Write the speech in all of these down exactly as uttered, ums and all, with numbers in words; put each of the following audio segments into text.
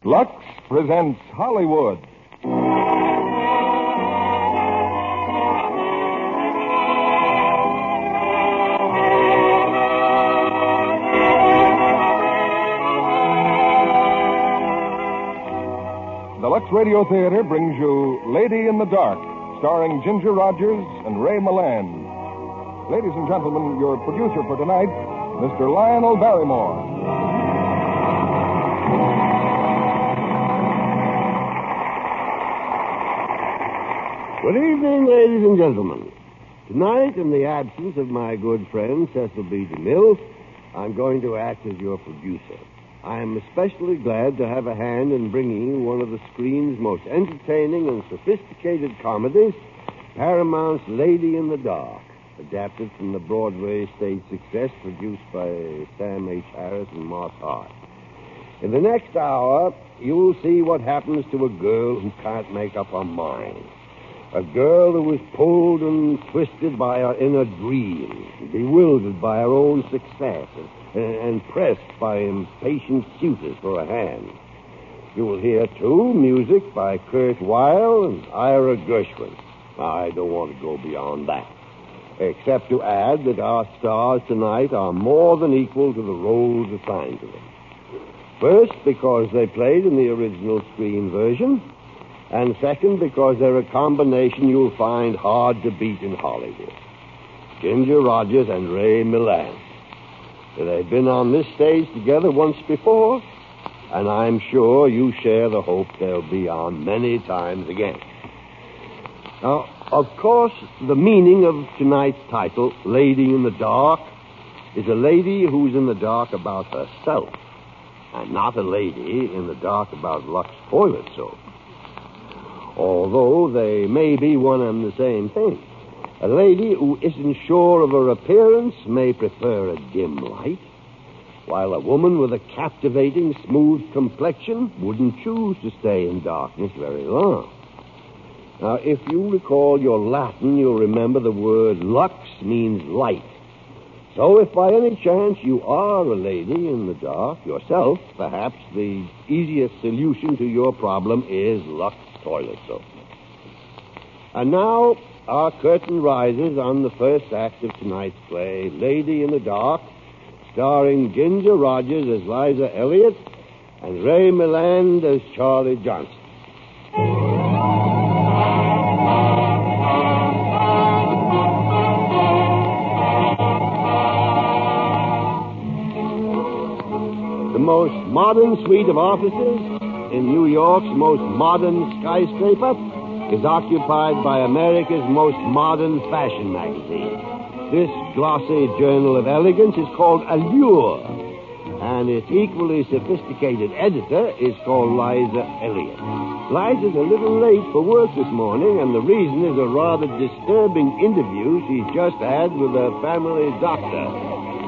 Lux presents Hollywood. The Lux Radio Theater brings you Lady in the Dark, starring Ginger Rogers and Ray Milland. Ladies and gentlemen, your producer for tonight, Mister Lionel Barrymore. Good evening, ladies and gentlemen. Tonight, in the absence of my good friend Cecil B. DeMille, I'm going to act as your producer. I am especially glad to have a hand in bringing you one of the screen's most entertaining and sophisticated comedies, Paramount's Lady in the Dark, adapted from the Broadway stage success produced by Sam H. Harris and Moss Hart. In the next hour, you'll see what happens to a girl who can't make up her mind. A girl who is pulled and twisted by her inner dreams, bewildered by her own success, and, and pressed by impatient suitors for a hand. You will hear, too, music by Kurt Weill and Ira Gershwin. I don't want to go beyond that, except to add that our stars tonight are more than equal to the roles assigned to them. First, because they played in the original screen version, and second, because they're a combination you'll find hard to beat in Hollywood. Ginger Rogers and Ray Milland. They've been on this stage together once before, and I'm sure you share the hope they'll be on many times again. Now, of course, the meaning of tonight's title, Lady in the Dark, is a lady who's in the dark about herself, and not a lady in the dark about Lux toilet soap. Although they may be one and the same thing. A lady who isn't sure of her appearance may prefer a dim light, while a woman with a captivating, smooth complexion wouldn't choose to stay in darkness very long. Now, if you recall your Latin, you'll remember the word lux means light. So if by any chance you are a lady in the dark yourself, perhaps the easiest solution to your problem is Lux toilet soap. And now, our curtain rises on the first act of tonight's play, Lady in the Dark, starring Ginger Rogers as Liza Elliott and Ray Milland as Charlie Johnson. The most modern suite of offices in New York's most modern skyscraper is occupied by America's most modern fashion magazine. This glossy journal of elegance is called Allure, and its equally sophisticated editor is called Liza Elliott. Liza's a little late for work this morning, and the reason is a rather disturbing interview she's just had with her family doctor.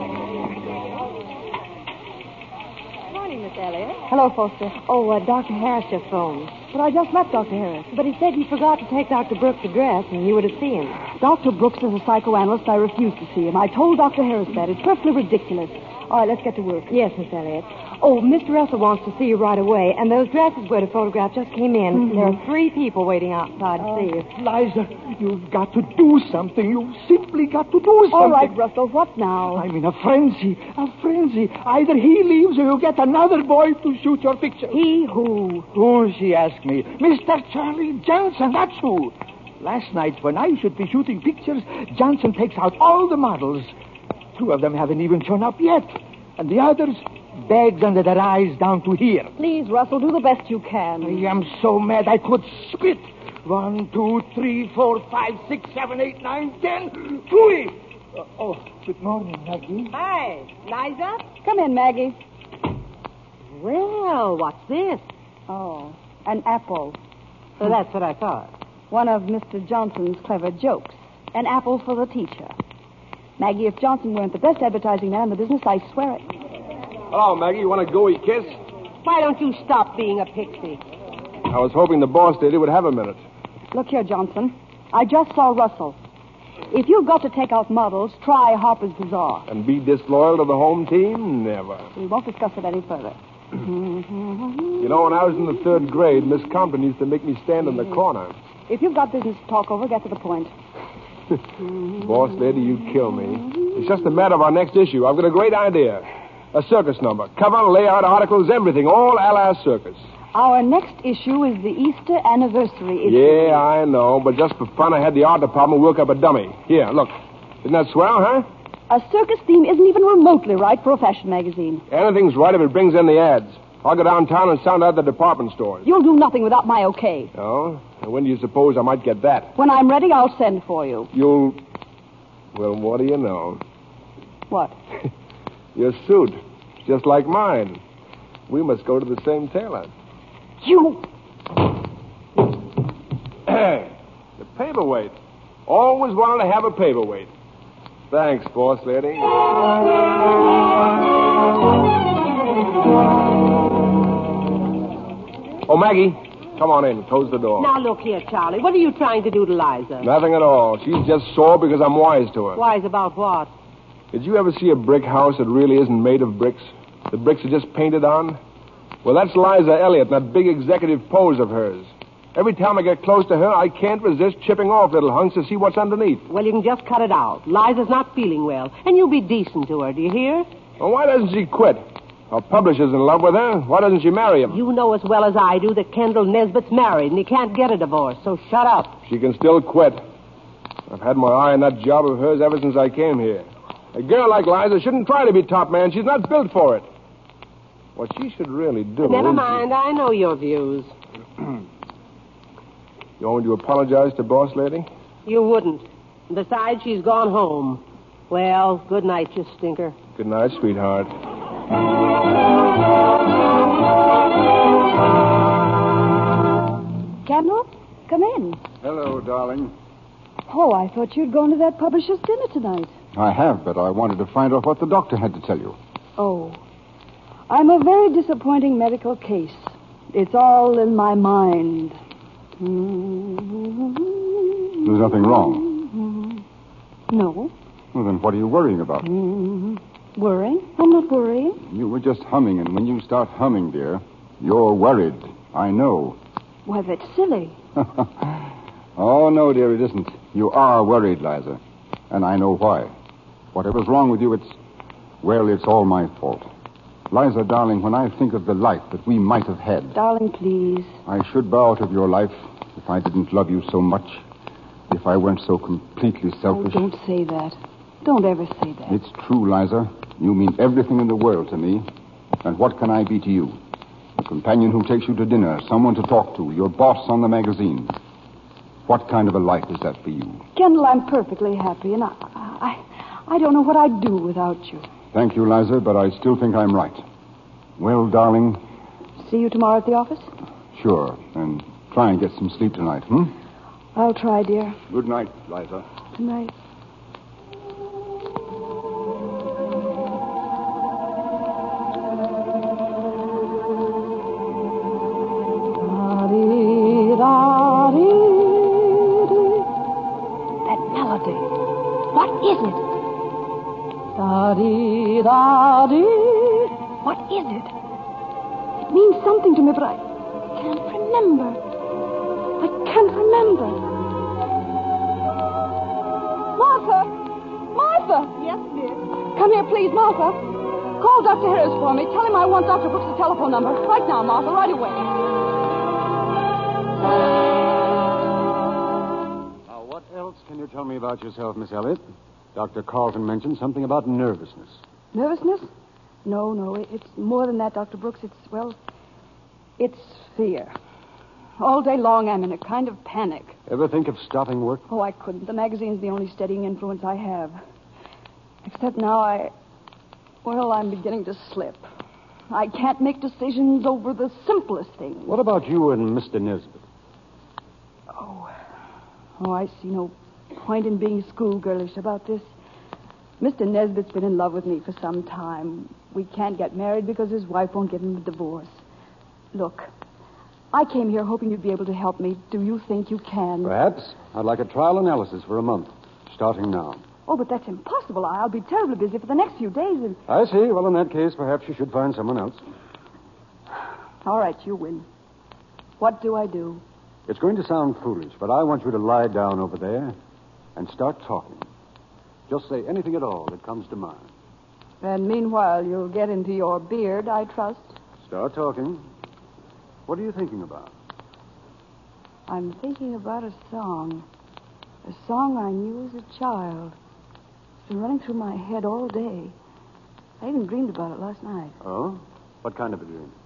Elliot. Hello, Foster. Oh, uh, Doctor Harris just phoned. But I just left Doctor Harris. But he said he forgot to take Doctor Brooks' address, and you were to see him. Doctor Brooks is a psychoanalyst. I refuse to see him. I told Doctor Harris that. It's perfectly ridiculous. All right, let's get to work. Yes, Miss Elliott. Oh, Mister Russell wants to see you right away, and those dresses we're to photograph just came in. Mm-hmm. There are three people waiting outside to uh, see you. Liza, you've got to do something. You've simply got to do something. All right, Russell, what now? I'm in a frenzy, a frenzy. Either he leaves or you get another boy to shoot your picture. He who? Who, she asked me. Mister Charlie Johnson, that's who. Last night, when I should be shooting pictures, Johnson takes out all the models. Two of them haven't even shown up yet. And the others, bags under their eyes down to here. Please, Russell, do the best you can. I am so mad I could spit. One, two, three, four, five, six, seven, eight, nine, ten, three. Uh, oh, good morning, Maggie. Hi, Liza? Come in, Maggie. Well, what's this? Oh, an apple. So that's what I thought. One of Mister Johnson's clever jokes. An apple for the teacher. Maggie, if Johnson weren't the best advertising man in the business, I swear it. Hello, Maggie. You want a gooey kiss? Why don't you stop being a pixie? I was hoping the boss lady would have a minute. Look here, Johnson. I just saw Russell. If you've got to take out models, try Harper's Bazaar. And be disloyal to the home team? Never. We won't discuss it any further. You know, when I was in the third grade, Miss Compton used to make me stand in the corner. If you've got business to talk over, get to the point. Boss lady, you'd kill me. It's just a matter of our next issue. I've got a great idea. A circus number. Cover, layout, articles, everything. All a la circus. Our next issue is the Easter anniversary issue. Yeah, I know. But just for fun, I had the art department work up a dummy. Here, look. Isn't that swell, huh? A circus theme isn't even remotely right for a fashion magazine. Anything's right if it brings in the ads. I'll go downtown and sound out the department stores. You'll do nothing without my okay. Oh? And when do you suppose I might get that? When I'm ready, I'll send for you. You'll... Well, what do you know? What? Your suit. Just like mine. We must go to the same tailor. You... The paperweight. Always wanted to have a paperweight. Thanks, boss lady. Oh, Maggie, come on in. Close the door. Now, look here, Charlie. What are you trying to do to Liza? Nothing at all. She's just sore because I'm wise to her. Wise about what? Did you ever see a brick house that really isn't made of bricks? The bricks are just painted on? Well, that's Liza Elliott, that big executive pose of hers. Every time I get close to her, I can't resist chipping off little hunks to see what's underneath. Well, you can just cut it out. Liza's not feeling well, and you'll be decent to her, do you hear? Well, why doesn't she quit? Her publisher's in love with her. Why doesn't she marry him? You know as well as I do that Kendall Nesbitt's married, and he can't get a divorce, so shut up. She can still quit. I've had my eye on that job of hers ever since I came here. A girl like Liza shouldn't try to be top man. She's not built for it. What she should really do... Never mind. I know your views. You want me to apologize to boss lady? You wouldn't. Besides, she's gone home. Well, good night, you stinker. Good night, sweetheart. Kendall, come in. Hello, darling. Oh, I thought you'd gone to that publisher's dinner tonight. I have, but I wanted to find out what the doctor had to tell you. Oh. I'm a very disappointing medical case. It's all in my mind. There's nothing wrong. No. Well, then what are you worrying about? Worrying? I'm not worrying. You were just humming, and when you start humming, dear, you're worried. I know. Why, that's silly. Oh, no, dear, it isn't. You are worried, Liza. And I know why. Whatever's wrong with you, it's... Well, it's all my fault. Liza, darling, when I think of the life that we might have had... Darling, please. I should bow out of your life if I didn't love you so much. If I weren't so completely selfish. Oh, don't say that. Don't ever say that. It's true, Liza. You mean everything in the world to me. And what can I be to you? A companion who takes you to dinner, someone to talk to, your boss on the magazine. What kind of a life is that for you? Kendall, I'm perfectly happy, and I, I, I don't know what I'd do without you. Thank you, Liza, but I still think I'm right. Well, darling... See you tomorrow at the office? Sure, and try and get some sleep tonight, hmm? I'll try, dear. Good night, Liza. Good night. That melody. What is it? Da-dee-da-dee. What is it? It means something to me, but I can't remember. I can't remember. Martha! Martha! Yes, dear. Come here, please, Martha. Call Doctor Harris for me. Tell him I want Doctor Brooks' telephone number. Right now, Martha, right away. Now, what else can you tell me about yourself, Miss Elliott? Doctor Carlton mentioned something about nervousness. Nervousness? No, no, it- it's more than that, Doctor Brooks. It's, well, it's fear. All day long, I'm in a kind of panic. Ever think of stopping work? Oh, I couldn't. The magazine's the only steadying influence I have. Except now I... Well, I'm beginning to slip. I can't make decisions over the simplest things. What about you and Mister Nesbitt? Oh. Oh, I see no point in being schoolgirlish about this. Mister Nesbitt's been in love with me for some time. We can't get married because his wife won't give him a divorce. Look, I came here hoping you'd be able to help me. Do you think you can? Perhaps. I'd like a trial analysis for a month, starting now. Oh, but that's impossible. I'll be terribly busy for the next few days. And... I see. Well, in that case, perhaps you should find someone else. All right, you win. What do I do? It's going to sound foolish, but I want you to lie down over there and start talking. Just say anything at all that comes to mind. And meanwhile, you'll get into your beard, I trust. Start talking. What are you thinking about? I'm thinking about a song. A song I knew as a child. It's been running through my head all day. I even dreamed about it last night. Oh? What kind of a dream?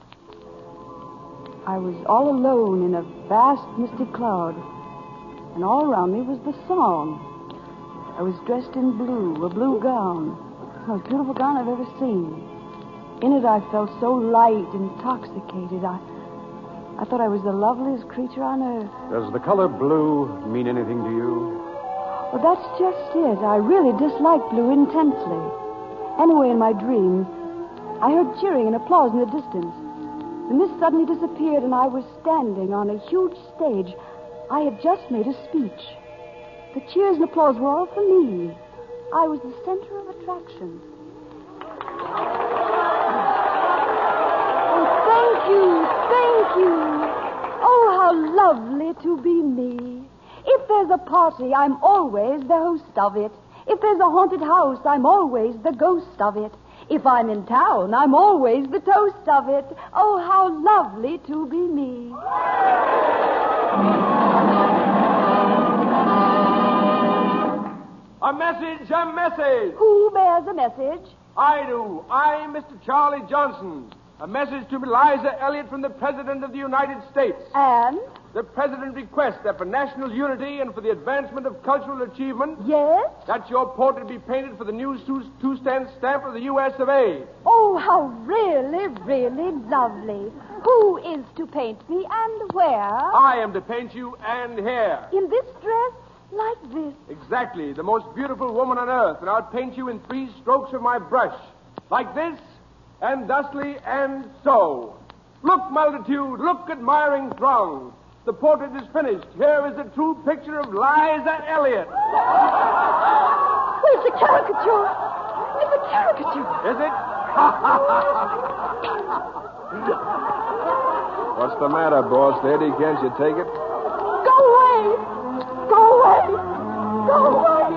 I was all alone in a vast misty cloud, and all around me was the song. I was dressed in blue, a blue gown. It's the most beautiful gown I've ever seen. In it I felt so light, intoxicated. I, I thought I was the loveliest creature on earth. Does the color blue mean anything to you? Well, that's just it. I really dislike blue intensely. Anyway, in my dream, I heard cheering and applause in the distance. The mist suddenly disappeared, and I was standing on a huge stage. I had just made a speech. The cheers and applause were all for me. I was the center of attraction. Oh, thank you, thank you. Oh, how lovely to be me. If there's a party, I'm always the host of it. If there's a haunted house, I'm always the ghost of it. If I'm in town, I'm always the toast of it. Oh, how lovely to be me. A message, a message. Who bears a message? I do. I, Mister Charlie Johnson. A message to Eliza Elliott from the President of the United States. And? The President requests that for national unity and for the advancement of cultural achievement, Yes? that your portrait be painted for the new two- two-stand stamp of the U S of A. Oh, how really, really lovely. Who is to paint me and where? I am to paint you and hair. In this dress? Like this? Exactly. The most beautiful woman on earth. And I'll paint you in three strokes of my brush. Like this, and thusly, and so. Look, multitude. Look, admiring throng. The portrait is finished. Here is the true picture of Liza Elliott. Where's the caricature? It's a caricature. Is it? What's the matter, boss? Lady, can't you take it? Go away! Go away! Go away!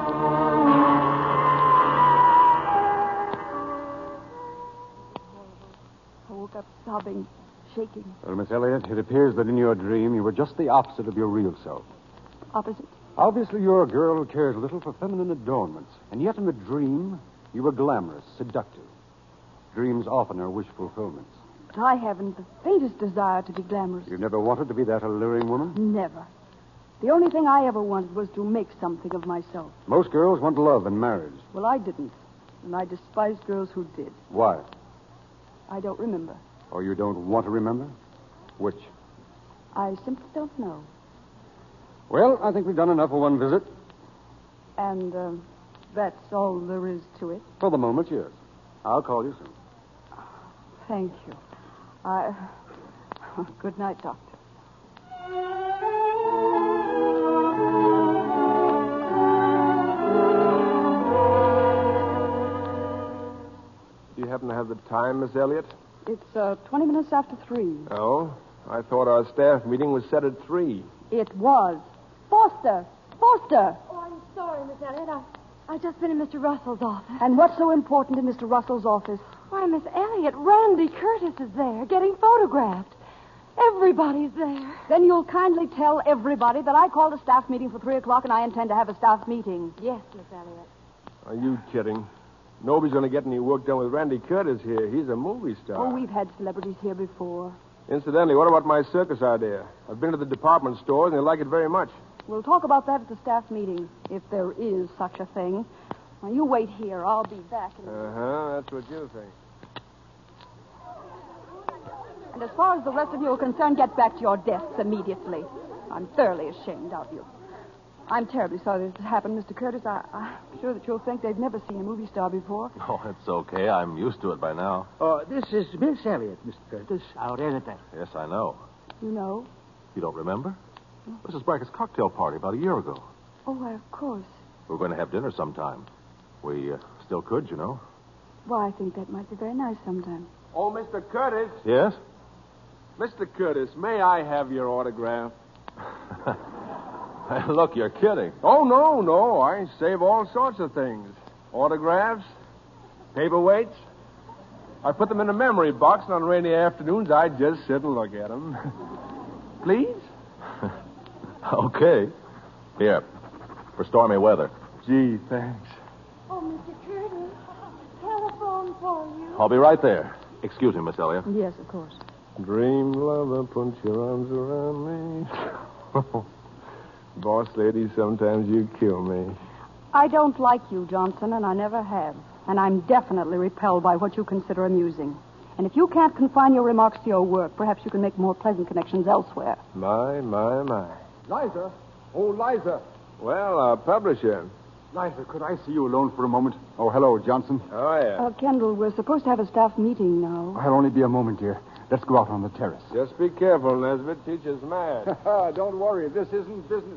I woke up sobbing, shaking. Well, Miss Elliott, it appears that in your dream you were just the opposite of your real self. Opposite? Obviously, you're a girl who cares little for feminine adornments. And yet in the dream, you were glamorous, seductive. Dreams often are wish fulfillments. But I haven't the faintest desire to be glamorous. You never wanted to be that alluring woman? Never. The only thing I ever wanted was to make something of myself. Most girls want love and marriage. Well, I didn't. And I despised girls who did. Why? I don't remember. Or you don't want to remember? Which? I simply don't know. Well, I think we've done enough for one visit. And uh, that's all there is to it. For the moment, yes. I'll call you soon. Thank you. I... Good night, Doctor. Do you happen to have the time, Miss Elliott? It's uh, twenty minutes after three. Oh? I thought our staff meeting was set at three. It was. Foster! Foster! Oh, I'm sorry, Miss Elliott. I, I've just been in Mister Russell's office. And what's so important in Mister Russell's office? Why, Miss Elliott, Randy Curtis is there getting photographed. Everybody's there. Then you'll kindly tell everybody that I called a staff meeting for three o'clock and I intend to have a staff meeting. Yes, Miss Elliott. Are you kidding? Nobody's going to get any work done with Randy Curtis here. He's a movie star. Oh, we've had celebrities here before. Incidentally, what about my circus idea? I've been to the department stores and they like it very much. We'll talk about that at the staff meeting, if there is such a thing. Now, you wait here. I'll be back in a minute. Uh-huh, that's what you think. And as far as the rest of you are concerned, get back to your desks immediately. I'm thoroughly ashamed of you. I'm terribly sorry this has happened, Mister Curtis. I, I'm sure that you'll think they've never seen a movie star before. Oh, it's okay. I'm used to it by now. Oh, this is Miss Elliott, Mister Curtis, our editor. Yes, I know. You know? You don't remember? Missus Brackett's cocktail party about a year ago. Oh, why, of course. We were going to have dinner sometime. We uh, still could, you know. Well, I think that might be very nice sometime. Oh, Mister Curtis, Yes? Mister Curtis, may I have your autograph? Look, you're kidding. Oh, no, no. I save all sorts of things. Autographs, paperweights. I put them in a memory box, and on rainy afternoons, I just sit and look at them. Please? Okay. Here, for stormy weather. Gee, thanks. Oh, Mister Curtis, telephone for you. I'll be right there. Excuse me, Miss Elliott. Yes, of course. Dream lover, put your arms around me. Boss lady, sometimes you kill me. I don't like you, Johnson, and I never have. And I'm definitely repelled by what you consider amusing. And if you can't confine your remarks to your work, perhaps you can make more pleasant connections elsewhere. My, my, my. Liza. Oh, Liza. Well, uh, publisher. Liza, could I see you alone for a moment? Oh, hello, Johnson. Oh, yeah. Uh, Kendall, we're supposed to have a staff meeting now. I'll only be a moment, dear. Let's go out on the terrace. Just be careful, Nesbitt. Teacher's mad. Don't worry. This isn't business.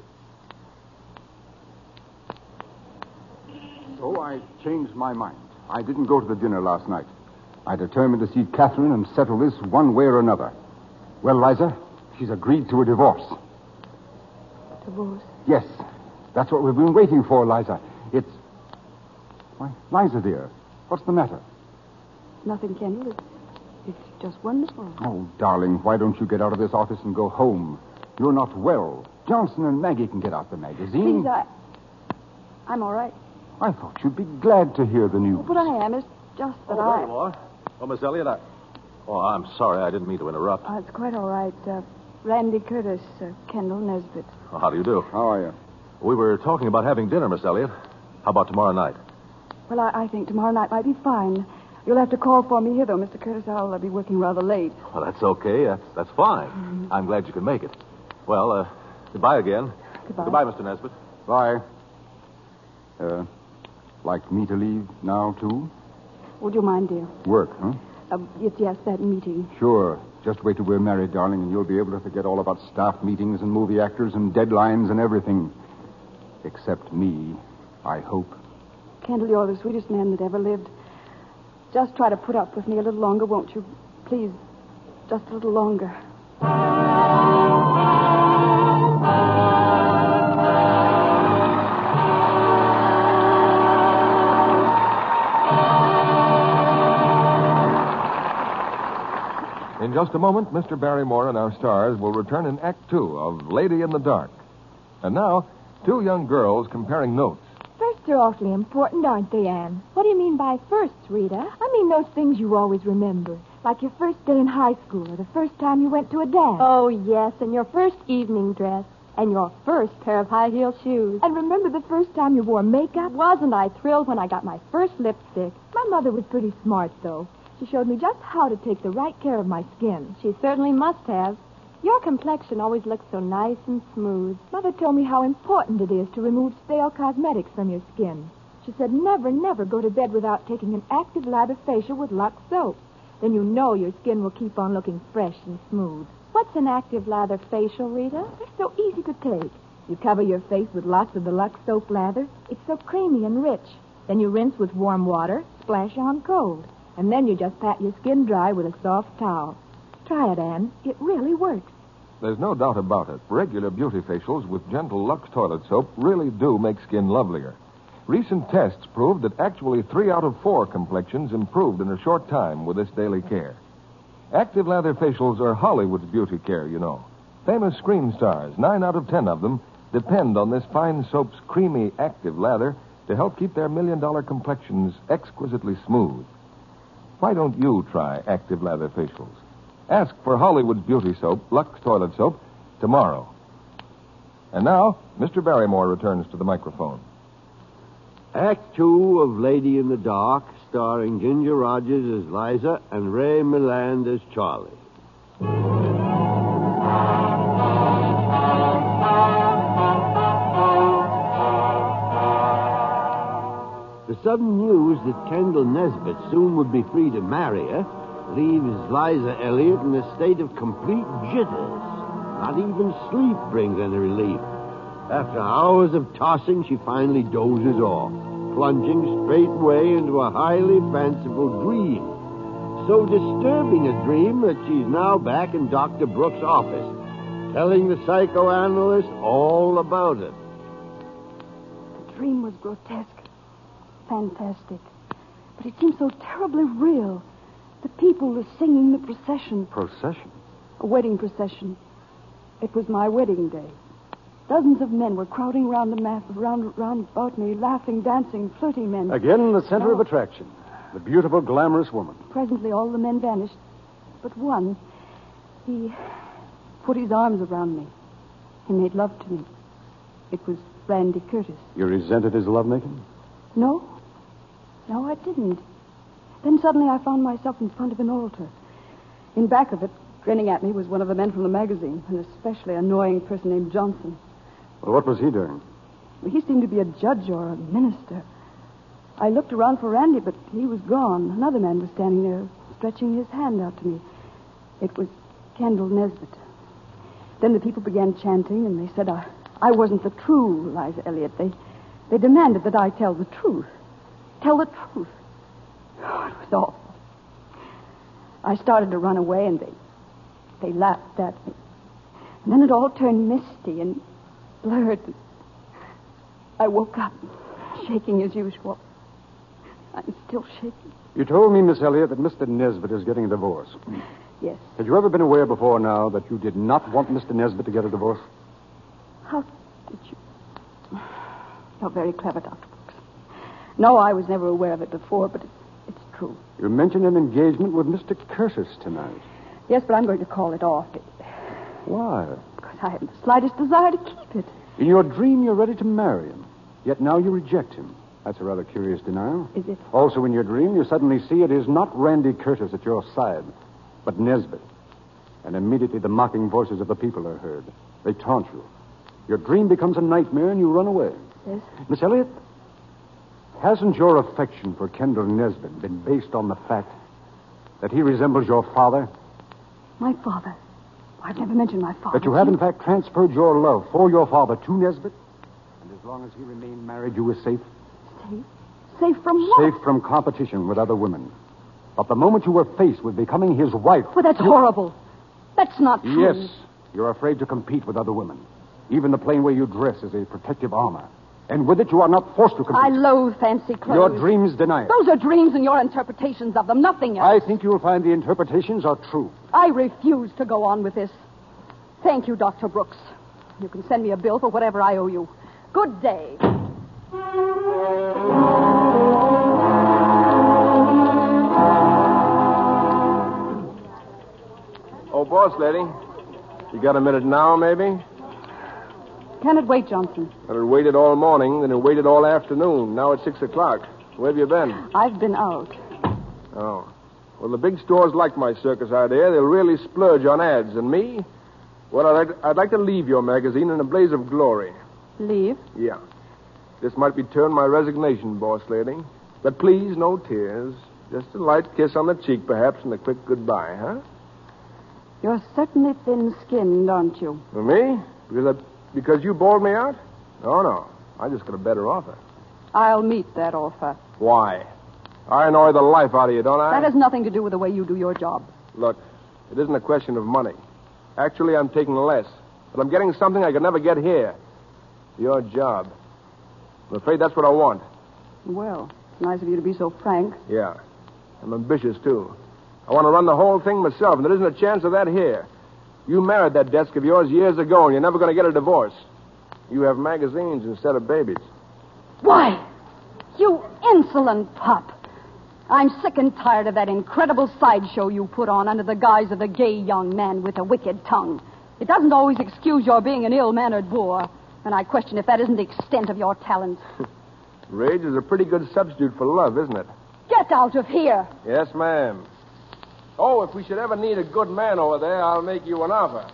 So I changed my mind. I didn't go to the dinner last night. I determined to see Catherine and settle this one way or another. Well, Liza, she's agreed to a divorce. Divorce? Yes. That's what we've been waiting for, Liza. It's... Why, Liza, dear, what's the matter? Nothing, Kendall. It's, it's just wonderful. Oh, darling, why don't you get out of this office and go home? You're not well. Johnson and Maggie can get out the magazine. Please, I... I'm all right. I thought you'd be glad to hear the news. But I am. It's just that Oh, I... there you are. Oh, Miss Elliott, I... Oh, I'm sorry. I didn't mean to interrupt. Oh, it's quite all right. Uh, Randy Curtis, uh, Kendall Nesbitt. Oh, how do you do? How are you? We were talking about having dinner, Miss Elliott. How about tomorrow night? Well, I, I think tomorrow night might be fine. You'll have to call for me here, though, Mister Curtis. I'll uh, be working rather late. Well, that's okay. That's, that's fine. Mm-hmm. I'm glad you can make it. Well, uh, goodbye again. Goodbye. Goodbye, Mister Nesbitt. Bye. Uh, like me to leave now, too? Would you mind, dear? Work, huh? Uh, yes, yes, that meeting. Sure. Just wait till we're married, darling, and you'll be able to forget all about staff meetings and movie actors and deadlines and everything. Except me, I hope. Kendall, you're the sweetest man that ever lived. Just try to put up with me a little longer, won't you? Please, just a little longer. In just a moment, Mister Barrymore and our stars will return in Act Two of Lady in the Dark. And now, two young girls comparing notes. Firsts are awfully important, aren't they, Anne? What do you mean by firsts, Rita? I mean those things you always remember, like your first day in high school or the first time you went to a dance. Oh, yes, and your first evening dress. And your first pair of high-heel shoes. And remember the first time you wore makeup? Wasn't I thrilled when I got my first lipstick? My mother was pretty smart, though. She showed me just how to take the right care of my skin. She certainly must have. Your complexion always looks so nice and smooth. Mother told me how important it is to remove stale cosmetics from your skin. She said never, never go to bed without taking an active lather facial with Lux soap. Then you know your skin will keep on looking fresh and smooth. What's an active lather facial, Rita? It's so easy to take. You cover your face with lots of the Lux soap lather. It's so creamy and rich. Then you rinse with warm water, splash on cold. And then you just pat your skin dry with a soft towel. Try it, Anne. It really works. There's no doubt about it. Regular beauty facials with gentle Lux toilet soap really do make skin lovelier. Recent tests proved that actually three out of four complexions improved in a short time with this daily care. Active lather facials are Hollywood's beauty care, you know. Famous screen stars, nine out of ten of them, depend on this fine soap's creamy active lather to help keep their million-dollar complexions exquisitely smooth. Why don't you try active lather facials? Ask for Hollywood's beauty soap, Lux toilet soap, tomorrow. And now, Mister Barrymore returns to the microphone. Act two of Lady in the Dark, starring Ginger Rogers as Liza and Ray Milland as Charlie. The sudden news that Kendall Nesbitt soon would be free to marry her leaves Liza Elliott in a state of complete jitters. Not even sleep brings any relief. After hours of tossing, she finally dozes off, plunging straightway into a highly fanciful dream. so disturbing a dream that she's now back in Doctor Brooks' office, telling the psychoanalyst all about it. The dream was grotesque, fantastic, but it seemed so terribly real. The people were singing the procession. Procession? A wedding procession. It was my wedding day. Dozens of men were crowding round the map, round, round about me, laughing, dancing, flirting men. Again, the center Oh. of attraction. The beautiful, glamorous woman. Presently, all the men vanished. But one, he put his arms around me. He made love to me. It was Randy Curtis. You resented his lovemaking? No. No, I didn't. Then suddenly I found myself in front of an altar. In back of it, grinning at me, was one of the men from the magazine, an especially annoying person named Johnson. Well, what was he doing? He seemed to be a judge or a minister. I looked around for Randy, but he was gone. Another man was standing there, stretching his hand out to me. It was Kendall Nesbitt. Then the people began chanting, and they said I, I wasn't the true Liza Elliott. They, they demanded that I tell the truth. Tell the truth. Oh, it was awful. I started to run away, and they, they laughed at me. And then it all turned misty and blurred. I woke up, shaking as usual. I'm still shaking. You told me, Miss Elliott, that Mister Nesbitt is getting a divorce. Yes. Had you ever been aware before now that you did not want Mister Nesbitt to get a divorce? How did you... You're very clever, Doctor Brooks. No, I was never aware of it before, but it, it's true. You mentioned an engagement with Mister Curtis tonight. Yes, but I'm going to call it off. It, Why? because I haven't the slightest desire to keep it. In your dream, you're ready to marry him. Yet now you reject him. That's a rather curious denial. Is it? Also, in your dream, you suddenly see it is not Randy Curtis at your side, but Nesbitt. And immediately the mocking voices of the people are heard. They taunt you. Your dream becomes a nightmare and you run away. Yes? Miss Elliott, hasn't your affection for Kendall Nesbitt been based on the fact that he resembles your father? My father. I've never mentioned my father. That you have, in fact, transferred your love for your father to Nesbitt? And as long as he remained married, you were safe? Safe? Safe from what? Safe from competition with other women. But the moment you were faced with becoming his wife... Well, that's you... horrible. That's not true. Yes. You're afraid to compete with other women. Even the plain way you dress is a protective armor. And with it, you are not forced to compete. I loathe fancy clothes. Your dreams deny it. Those are dreams and your interpretations of them, nothing else. I think you'll find the interpretations are true. I refuse to go on with this. Thank you, Doctor Brooks. You can send me a bill for whatever I owe you. Good day. Oh, boss lady. You got a minute now, maybe? Can it wait, Johnson? Well, it waited all morning, then it waited all afternoon. Now it's six o'clock. Where have you been? I've been out. Oh. Well, the big stores like my circus idea. They'll really splurge on ads. And me? Well, I'd like, I'd like to leave your magazine in a blaze of glory. Leave? Yeah. This might be turned my resignation, boss lady. But please, no tears. Just a light kiss on the cheek, perhaps, and a quick goodbye, huh? You're certainly thin-skinned, aren't you? For me? Because I, because you bawled me out? Oh, no. I just got a better offer. I'll meet that offer. Why? I annoy the life out of you, don't I? That has nothing to do with the way you do your job. Look, it isn't a question of money. Actually, I'm taking less. But I'm getting something I could never get here. Your job. I'm afraid that's what I want. Well, it's nice of you to be so frank. Yeah. I'm ambitious, too. I want to run the whole thing myself, and there isn't a chance of that here. You married that desk of yours years ago, and you're never going to get a divorce. You have magazines instead of babies. Why? You insolent pup. I'm sick and tired of that incredible sideshow you put on under the guise of a gay young man with a wicked tongue. It doesn't always excuse your being an ill-mannered boor, and I question if that isn't the extent of your talent. Rage is a pretty good substitute for love, isn't it? Get out of here. Yes, ma'am. Oh, if we should ever need a good man over there, I'll make you an offer.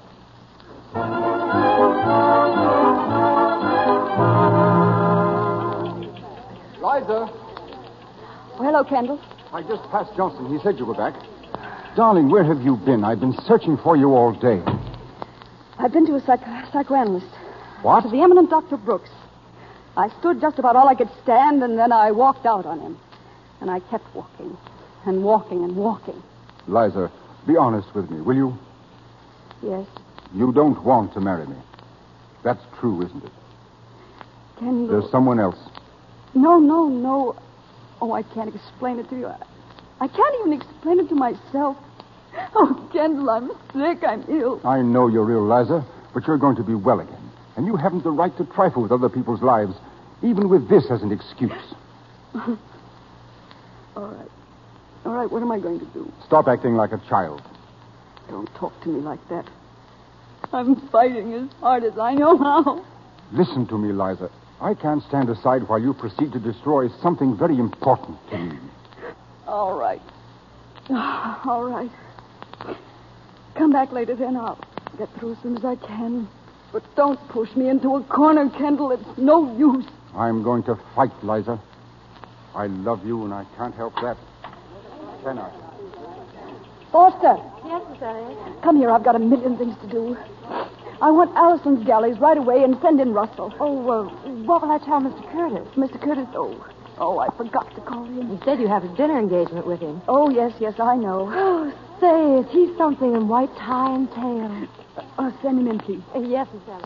Liza. Well, hello, Kendall. I just passed Johnson. He said you were back. Darling, where have you been? I've been searching for you all day. I've been to a psych- psychoanalyst. What? To the eminent Doctor Brooks. I stood just about all I could stand, and then I walked out on him. And I kept walking and walking and walking. Liza, be honest with me, will you? Yes. You don't want to marry me. That's true, isn't it? Kendall. There's someone else. No, no, no. Oh, I can't explain it to you. I, I can't even explain it to myself. Oh, Kendall, I'm sick. I'm ill. I know you're ill, Liza, but you're going to be well again. And you haven't the right to trifle with other people's lives, even with this as an excuse. All right. All right, what am I going to do? Stop acting like a child. Don't talk to me like that. I'm fighting as hard as I know how. Listen to me, Liza. I can't stand aside while you proceed to destroy something very important to me. All right. All right. Come back later, then. I'll get through as soon as I can. But don't push me into a corner, Kendall. It's no use. I'm going to fight, Liza. I love you, and I can't help that. Can I? Foster. Yes, Miss Elliot. Come here. I've got a million things to do. I want Allison's galleys right away and send in Russell. Oh, well, what will I tell Mister Curtis? Mister Curtis, oh. Oh, I forgot to call him. You said you have a dinner engagement with him. Oh, yes, yes, I know. Oh, say, is he something in white tie and tail? Uh, send him in, please. Uh, yes, Miss Elliot.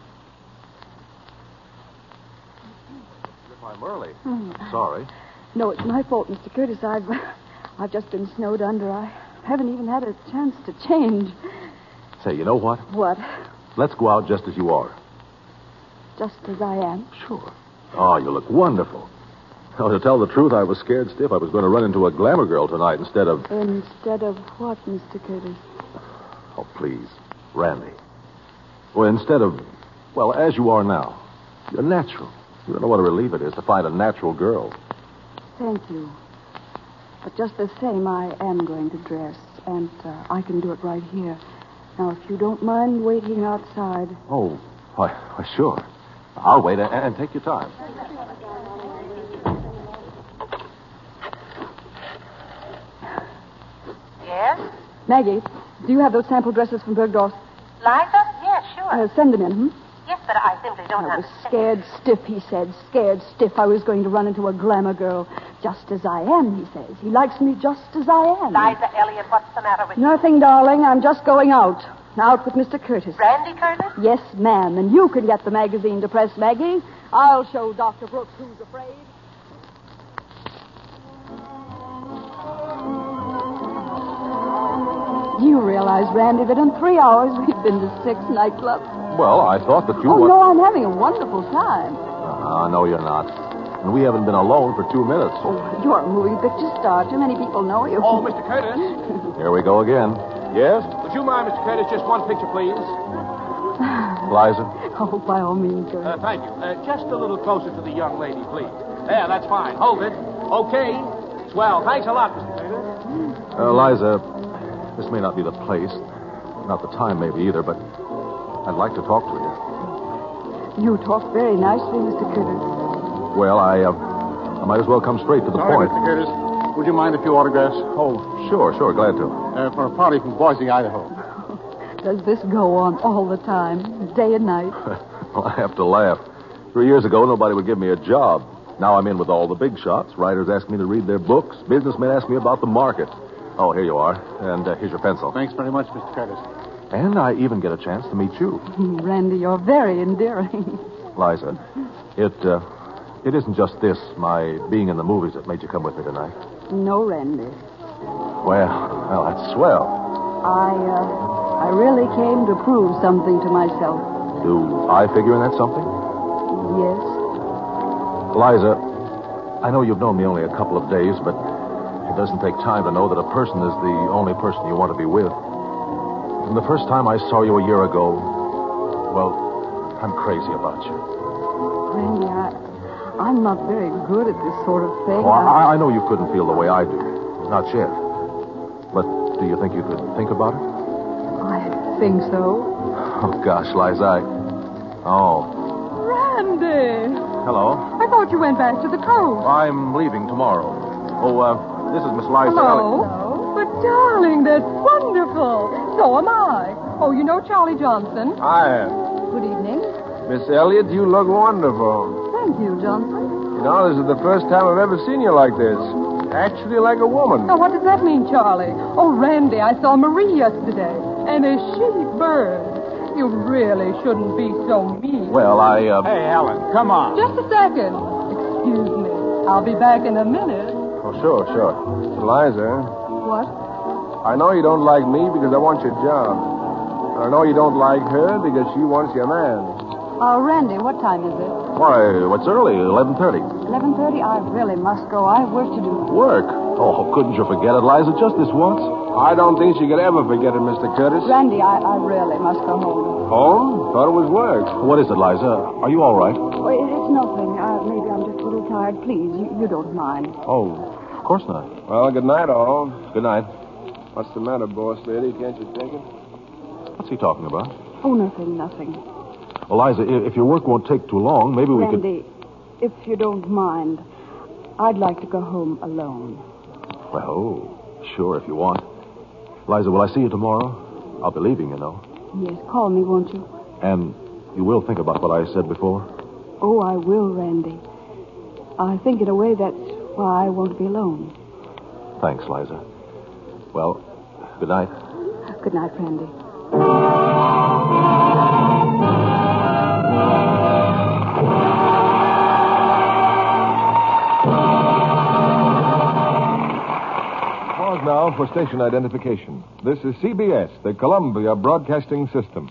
If I'm early. Hmm. Sorry. No, it's my fault, Mister Curtis. I've, I've just been snowed under. I haven't even had a chance to change. Say, you know what? What? Let's go out just as you are. Just as I am? Sure. Oh, you look wonderful. Oh, to tell the truth, I was scared stiff. I was going to run into a glamour girl tonight instead of... Instead of what, Mister Curtis? Oh, please. Randy. Well, instead of... Well, as you are now. You're natural. You don't know what a relief it is to find a natural girl. Thank you. But just the same, I am going to dress. And uh, I can do it right here. Now, if you don't mind waiting outside. Oh, why, why sure. I'll wait and, and take your time. Yes? Maggie, do you have those sample dresses from Bergdorf? Liza? Yes, sure. Uh, send them in, hmm? Yes, but I simply don't I was understand. scared stiff, he said. Scared stiff I was going to run into a glamour girl. Just as I am, he says. He likes me just as I am. Liza Elliott, what's the matter with you? Nothing, darling. I'm just going out. Out with Mister Curtis. Randy Curtis? Yes, ma'am. And you can get the magazine to press, Maggie. I'll show Doctor Brooks who's afraid. Do you realize, Randy, that in three hours we've been to six nightclubs? Well, I thought that you Oh, were... no, I'm having a wonderful time. Uh, no, you're not. And we haven't been alone for two minutes. Oh, you're a moving picture star. Too many people know you. Oh, Mister Curtis. Here we go again. Yes? Would you mind, Mister Curtis, just one picture, please? Liza? Oh, by all means, go Uh, ahead. thank you. Uh, just a little closer to the young lady, please. There, that's fine. Hold it. Okay. Swell. Thanks a lot, Mister Curtis. Uh, Liza, this may not be the place. Not the time, maybe, either, but I'd like to talk to you. You talk very nicely, Mister Curtis. Well, I, uh, I might as well come straight to the Sorry, point. Mister Curtis. Would you mind a few autographs? Oh, sure, sure. Glad to. Uh, for a party from Boise, Idaho. Does this go on all the time, day and night? Well, I have to laugh. Three years ago, nobody would give me a job. Now I'm in with all the big shots. Writers ask me to read their books. Businessmen ask me about the market. Oh, here you are. And uh, here's your pencil. Thanks very much, Mister Curtis. And I even get a chance to meet you. Randy, you're very endearing. Liza, it, uh, it isn't just this, my being in the movies, that made you come with me tonight. No, Randy. Well, well, that's swell. I, uh, I really came to prove something to myself. Do I figure in that something? Yes. Liza, I know you've known me only a couple of days, but it doesn't take time to know that a person is the only person you want to be with. From the first time I saw you a year ago, well, I'm crazy about you. Randy, I, I'm not very good at this sort of thing. Oh, I, I know you couldn't feel the way I do. Not yet. But do you think you could think about it? I think so. Oh, gosh, Liza, I... Oh. Randy! Hello. I thought you went back to the coast. I'm leaving tomorrow. Oh, uh, this is Miss Liza. Hello? But, darling, that's wonderful. So am I. Oh, you know Charlie Johnson? Hi. Good evening. Miss Elliott, you look wonderful. Thank you, Johnson. You know, this is the first time I've ever seen you like this. Actually like a woman. Now, what does that mean, Charlie? Oh, Randy, I saw Marie yesterday. And a she-bird. You really shouldn't be so mean. Well, I, uh... Hey, Helen, come on. Just a second. Excuse me. I'll be back in a minute. Oh, sure, sure. Liza, What? I know you don't like me because I want your job. I know you don't like her because she wants your man. Oh, Randy, what time is it? Why, what's early? eleven thirty. eleven thirty? I really must go. I have work to do. Work? Oh, couldn't you forget it, Liza, just this once? I don't think she could ever forget it, Mister Curtis. Randy, I, I really must go home. Home? Thought it was work. What is it, Liza? Are you all right? Oh, it, it's nothing. Uh, maybe I'm just a little tired. Please, you, you don't mind. Oh, of course not. Well, good night, all. Good night. What's the matter, boss lady? Can't you take it? What's he talking about? Oh, nothing, nothing. Well, Liza, i- if your work won't take too long, maybe we could... Randy, if you don't mind, I'd like to go home alone. Well, sure, if you want. Liza, will I see you tomorrow? I'll be leaving, you know. Yes, call me, won't you? And you will think about what I said before? Oh, I will, Randy. I think in a way that's why I won't be alone. Thanks, Liza. Well, good night. Good night, Randy. Pause now for station identification. This is C B S, the Columbia Broadcasting System.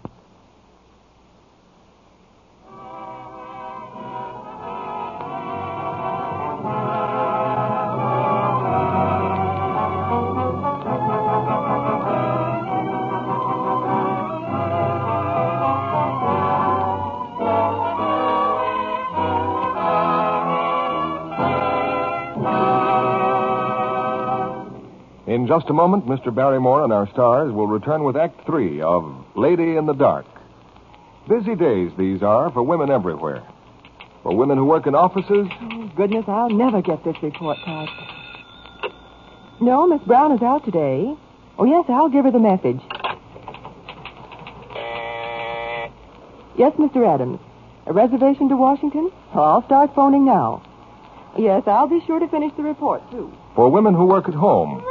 In just a moment, Mister Barrymore and our stars will return with Act Three of Lady in the Dark. Busy days these are for women everywhere. For women who work in offices, Oh, goodness, I'll never get this report typed. No, Miss Brown is out today. Oh, yes, I'll give her the message. Yes, Mister Adams. A reservation to Washington? Oh, I'll start phoning now. Yes, I'll be sure to finish the report, too. for women who work at home,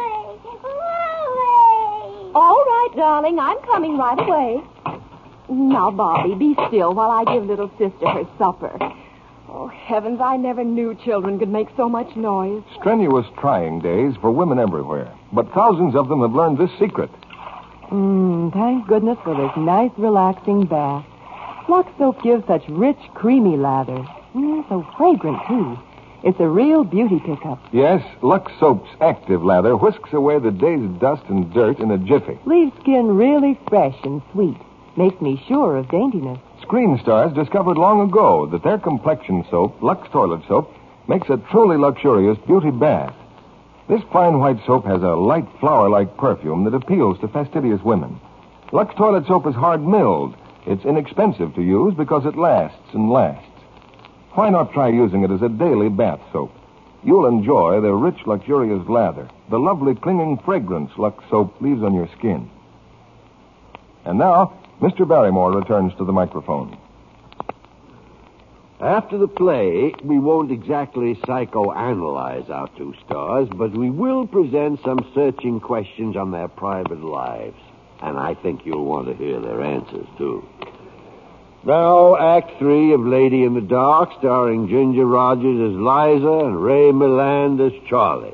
All right, darling. I'm coming right away. Now, Bobby, be still while I give little sister her supper. Oh, heavens, I never knew children could make so much noise. strenuous, trying days for women everywhere. But thousands of them have learned this secret. Mmm, thank goodness for this nice, relaxing bath. Lux soap gives such rich, creamy lather. Mmm, so fragrant, too. It's a real beauty pickup. Yes, Lux Soap's active lather whisks away the day's dust and dirt in a jiffy. Leaves skin really fresh and sweet. Makes me sure of daintiness. Screen stars discovered long ago that their complexion soap, Lux Toilet Soap, makes a truly luxurious beauty bath. This fine white soap has a light flower-like perfume that appeals to fastidious women. Lux Toilet Soap is hard-milled. It's inexpensive to use because it lasts and lasts. Why not try using it as a daily bath soap? You'll enjoy the rich, luxurious lather, the lovely clinging fragrance Lux Soap leaves on your skin. And now, Mister Barrymore returns to the microphone. After the play, we won't exactly psychoanalyze our two stars, but we will present some searching questions on their private lives. And I think you'll want to hear their answers, too. Now, Act Three of Lady in the Dark, starring Ginger Rogers as Liza and Ray Milland as Charlie.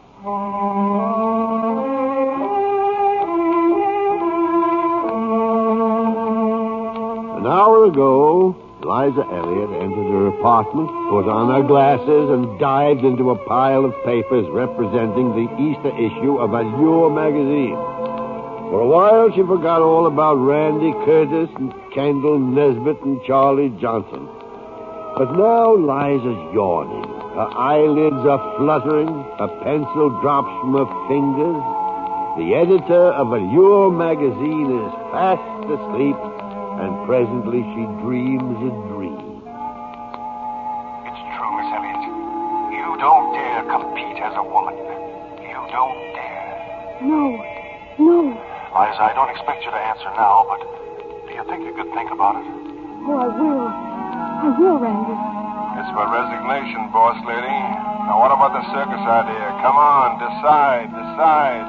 An hour ago, Liza Elliott entered her apartment, put on her glasses, and dived into a pile of papers representing the Easter issue of Allure magazine. For a while, she forgot all about Randy Curtis and Kendall Nesbitt and Charlie Johnson. But now Liza's yawning. Her eyelids are fluttering. Her pencil drops from her fingers. The editor of Allure magazine is fast asleep, and presently she dreams a dream. It's true, Miss Elliott. You don't dare compete as a woman. You don't dare. No, no. Liza, I don't expect you to answer now, but do you think you could think about it? Oh, I will. I will, Randy. As for resignation, boss lady. Now, what about the circus idea? Come on, decide, decide.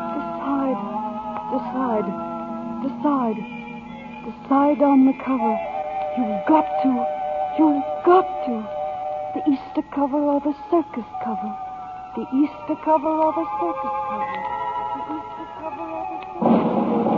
Decide, decide, decide, decide on the cover. You've got to, you've got to. The Easter cover or the circus cover. The Easter cover or the circus cover. The Easter cover or the circus cover.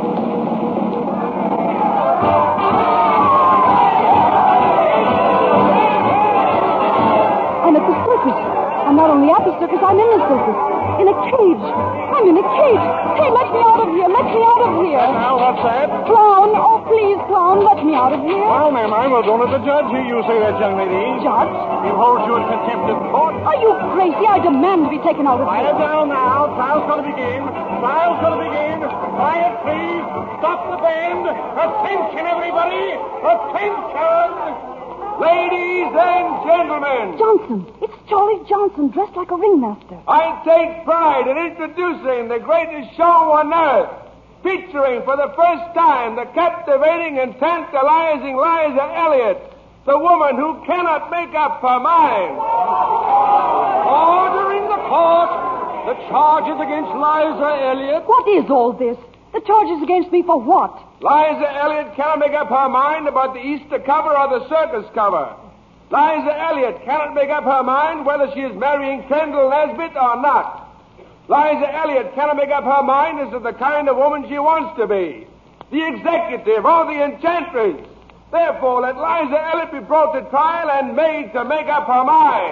I'm at the circus. I'm not only at the circus, I'm in the circus. In a cage. I'm in a cage. Hey, let me out of here. Let me out of here. Now, what's that? Clown. Oh, please, clown, let me out of here. Well, ma'am, I will go to the judge hear you say that, young lady. Judge? He holds you in contempt of court. Are you crazy? I demand to be taken out of here. Quiet down now. Trial's going to begin. Trial's going to begin. Quiet, please. Stop the band. Attention, everybody. Attention. Ladies and gentlemen. Johnson. It's Charlie Johnson, dressed like a ringmaster. I take pride in introducing the greatest show on earth, featuring for the first time the captivating and tantalizing Liza Elliott, the woman who cannot make up her mind. Order in the court. The charges against Liza Elliott. What is all this? The charges against me for what? Liza Elliott cannot make up her mind about the Easter cover or the circus cover. Liza Elliott cannot make up her mind whether she is marrying Kendall Nesbitt or not. Liza Elliott cannot make up her mind as to the kind of woman she wants to be. The executive or the enchantress. Therefore, let Liza Elliott be brought to trial and made to make up her mind.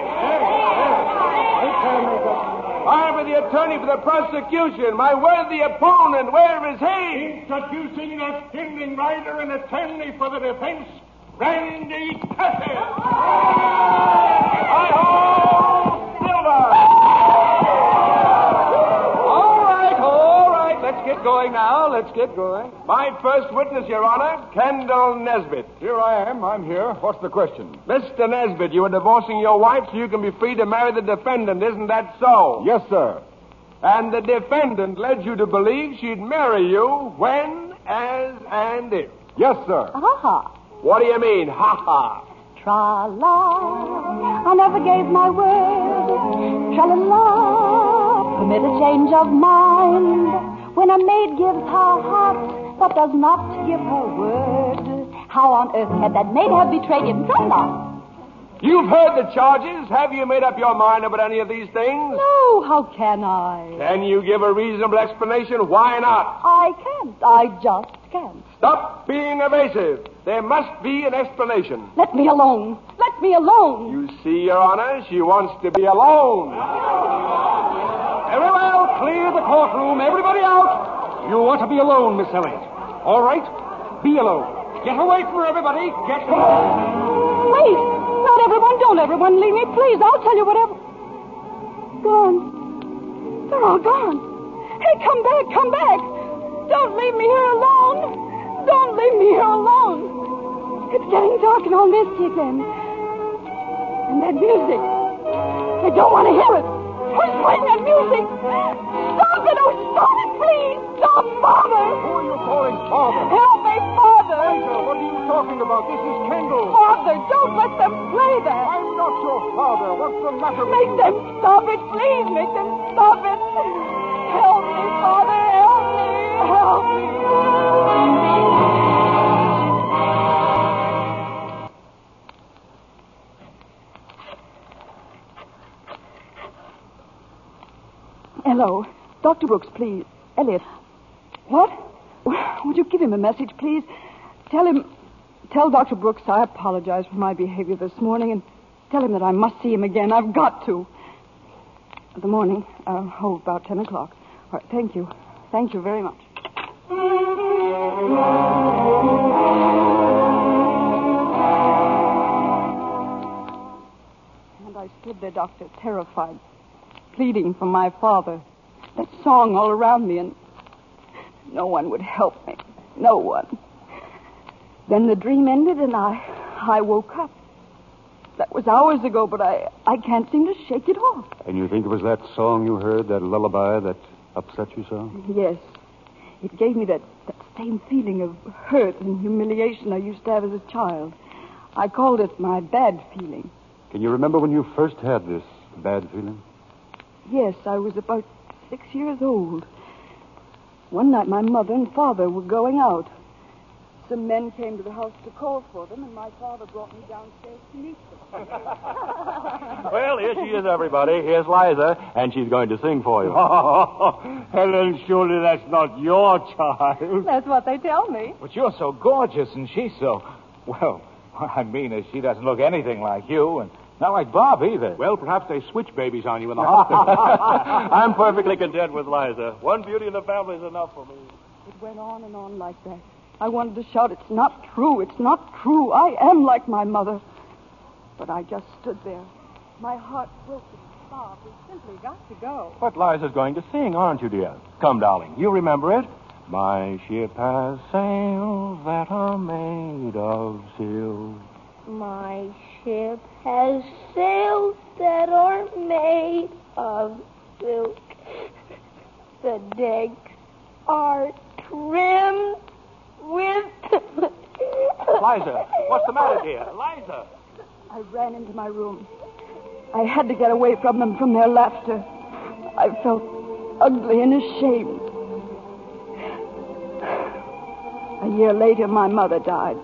I am the attorney for the prosecution. My worthy opponent, where is he? Introducing the standing writer and attorney for the defense, Randy Curtis. Hi-ho, Silver. All right, all right. Let's get going now. Let's get going. My first witness, Your Honor, Kendall Nesbitt. Here I am. I'm here. What's the question? Mister Nesbitt, you are divorcing your wife so you can be free to marry the defendant. Isn't that so? Yes, sir. And the defendant led you to believe she'd marry you when, as, and if. Yes, sir. Ha-ha. What do you mean, ha-ha? Tra-la, I never gave my word. Tra-la-la, permit a change of mind. When a maid gives her heart, but does not give her word, how on earth had that maid have betrayed him? Tra-la. You've heard the charges. Have you made up your mind about any of these things? No, how can I? Can you give a reasonable explanation? Why not? I can't. I just can't. Stop being evasive. There must be an explanation. Let me alone. Let me alone. You see, Your Honor, she wants to be alone. Very well. Clear the courtroom. Everybody out. You want to be alone, Miss Elliott. All right. Be alone. Get away from everybody. Get away. Wait. Not everyone. Don't everyone leave me, please. I'll tell you whatever. Gone. They're all gone. Hey, come back. Come back. Don't leave me here alone. Don't leave me here alone. It's getting dark and I'll miss you again. And that music. I don't want to hear it. Who's playing that music? Stop it. Oh, stop it, please. Stop, Father. Who are you calling Father? Help me, Father. Liza, what are you talking about? This is Kendall. Father, don't let them play that. I'm not your father. What's the matter with Make you? them stop it, please. Make them stop it. Help me, Father. Help me. Help me. Hello. Doctor Brooks, please. Elliot. What? Would you give him a message, please? Tell him... Tell Doctor Brooks I apologize for my behavior this morning and tell him that I must see him again. I've got to. The morning. Uh, oh, about ten o'clock. All right, thank you. Thank you very much. And I stood there, Doctor, terrified, pleading for my father. That song all around me, and no one would help me. No one. Then the dream ended, and I, I woke up. That was hours ago, but I, I can't seem to shake it off. And you think it was that song you heard, that lullaby, that upset you so? Yes. It gave me that, that same feeling of hurt and humiliation I used to have as a child. I called it my bad feeling. Can you remember when you first had this bad feeling? Yes, I was about six years old. One night my mother and father were going out. Some men came to the house to call for them, and my father brought me downstairs to meet them. Well, here she is, everybody. Here's Liza, and she's going to sing for you. Oh, Helen, surely that's not your child. That's what they tell me. But you're so gorgeous, and she's so... Well, what I mean is she doesn't look anything like you, and not like Bob either. Well, perhaps they switch babies on you in the hospital. I'm perfectly content with Liza. One beauty in the family is enough for me. It went on and on like that. I wanted to shout, it's not true, it's not true. I am like my mother. But I just stood there. My heart broke and sobbed. It simply got to go. But Liza's going to sing, aren't you, dear? Come, darling. You remember it? My ship has sails that are made of silk. My ship has sails that are made of silk. The decks are trimmed with... Liza, what's the matter, dear? Liza! I ran into my room. I had to get away from them, from their laughter. I felt ugly and ashamed. A year later, my mother died.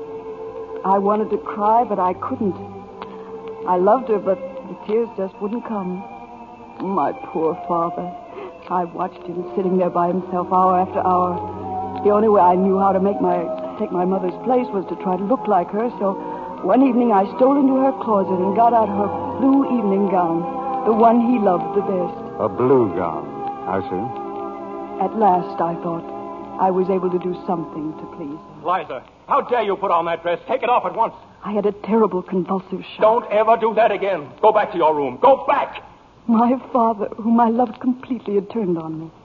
I wanted to cry, but I couldn't. I loved her, but the tears just wouldn't come. My poor father. I watched him sitting there by himself hour after hour. The only way I knew how to make my take my mother's place was to try to look like her, so one evening I stole into her closet and got out her blue evening gown, the one he loved the best. A blue gown, I see. At last, I thought, I was able to do something to please him. Liza, how dare you put on that dress? Take it off at once. I had a terrible convulsive shock. Don't ever do that again. Go back to your room. Go back! My father, whom I loved completely, had turned on me.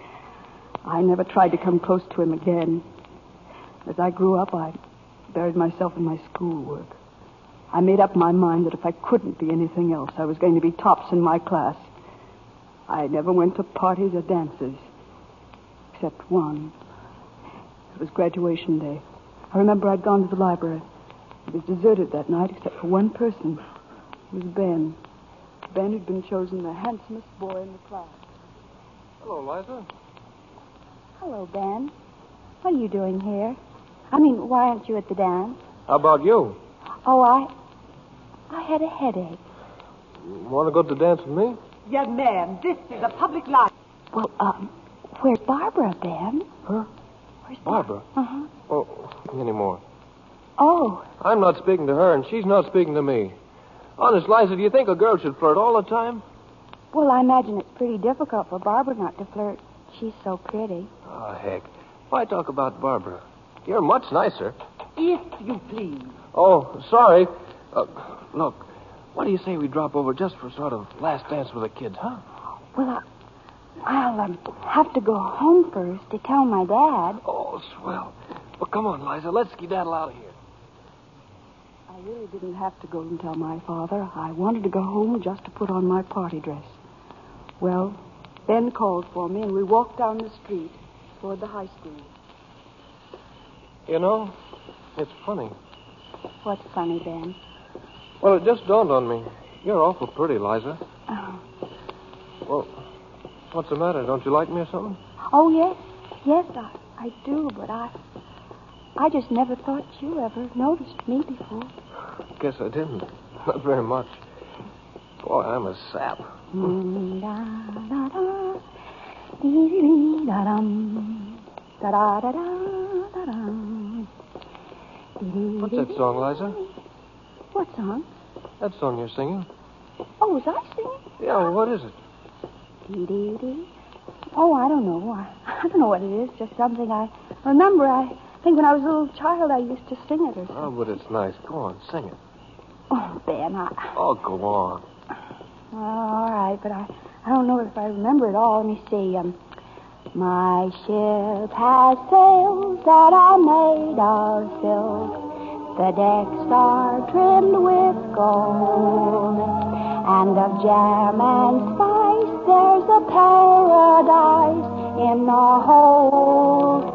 I never tried to come close to him again. As I grew up, I buried myself in my schoolwork. I made up my mind that if I couldn't be anything else, I was going to be tops in my class. I never went to parties or dances, except one. It was graduation day. I remember I'd gone to the library. It was deserted that night except for one person. It was Ben. Ben had been chosen the handsomest boy in the class. Hello, Liza. Hello, Ben. What are you doing here? I mean, why aren't you at the dance? How about you? Oh, I... I had a headache. Want to go to the dance with me? Young man, this is a public library. Well, um, where's Barbara, Ben? Huh? Where's Barbara? Uh-huh. Oh, anymore. Oh. I'm not speaking to her, and she's not speaking to me. Honest, Liza, do you think a girl should flirt all the time? Well, I imagine it's pretty difficult for Barbara not to flirt. She's so pretty. Oh, heck. Why talk about Barbara? You're much nicer. If you please. Oh, sorry. Uh, look, what do you say we drop over just for sort of last dance with the kids, huh? Well, I, I'll um, have to go home first to tell my dad. Oh, swell. Well, come on, Liza. Let's skedaddle out of here. I really didn't have to go and tell my father. I wanted to go home just to put on my party dress. Well, Ben called for me, and we walked down the street toward the high school. You know, it's funny. What's funny, Ben? Well, it just dawned on me. You're awful pretty, Liza. Oh. Well, what's the matter? Don't you like me or something? Oh, yes. Yes, I, I do, but I... I just never thought you ever noticed me before. Guess I didn't. Not very much. Boy, I'm a sap. What's that song, Liza? What song? That song you're singing. Oh, was I singing? Yeah, well, what is it? Dee-dee-dee. Oh, I don't know. I, I don't know what it is. Just something I remember. I think when I was a little child, I used to sing it or something. Oh, but it's nice. Go on, sing it. Oh, Ben, I... Oh, go on. Well, all right, but I, I don't know if I remember it all. Let me see. Um, my ship has sails that are made of silk. The decks are trimmed with gold. And of jam and spice, there's a paradise in the whole.